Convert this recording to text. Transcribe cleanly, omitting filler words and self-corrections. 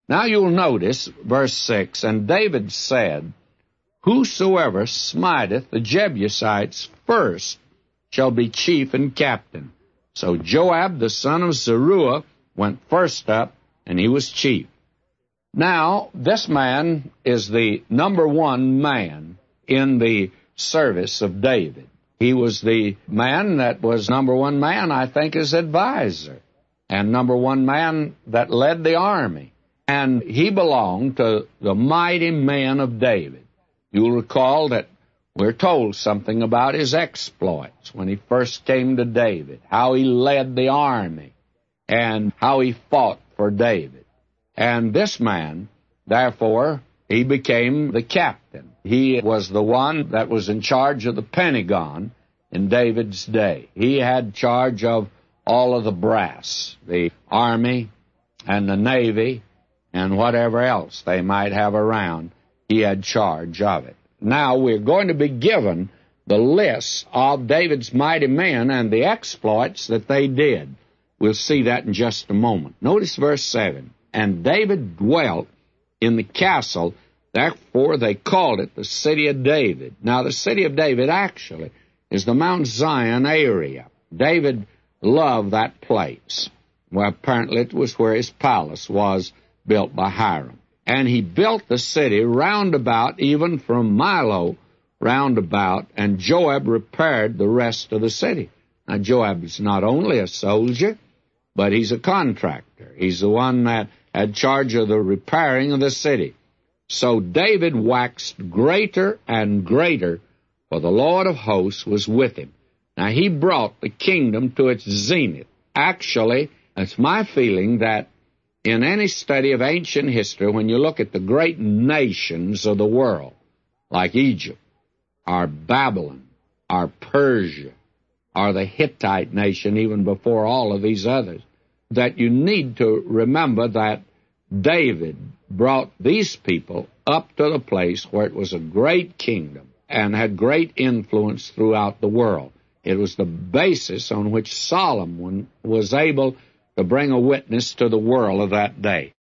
Now you'll notice, verse 6, and David said, Whosoever smiteth the Jebusites first shall be chief and captain. So Joab the son of Zeruiah went first up, and he was chief. Now, this man is the number one man in the service of David. He was the man that was number one man, I think, as advisor, and number one man that led the army. And he belonged to the mighty men of David. You'll recall that we're told something about his exploits when he first came to David, how he led the army, and how he fought for David. And this man, therefore, he became the captain. He was the one that was in charge of the Pentagon in David's day. He had charge of all of the brass, the army and the navy, and whatever else they might have around. He had charge of it. Now we're going to be given the list of David's mighty men and the exploits that they did. We'll see that in just a moment. Notice verse 7. And David dwelt in the castle, therefore they called it the city of David. Now the city of David actually is the Mount Zion area. David loved that place. Well, apparently it was where his palace was built by Hiram. And he built the city round about, even from Milo round about, and Joab repaired the rest of the city. Now, Joab is not only a soldier, but he's a contractor. He's the one that had charge of the repairing of the city. So David waxed greater and greater, for the Lord of hosts was with him. Now, he brought the kingdom to its zenith. Actually, it's my feeling that in any study of ancient history, when you look at the great nations of the world, like Egypt, or Babylon, or Persia, or the Hittite nation, even before all of these others, that you need to remember that David brought these people up to the place where it was a great kingdom and had great influence throughout the world. It was the basis on which Solomon was able to bring a witness to the world of that day.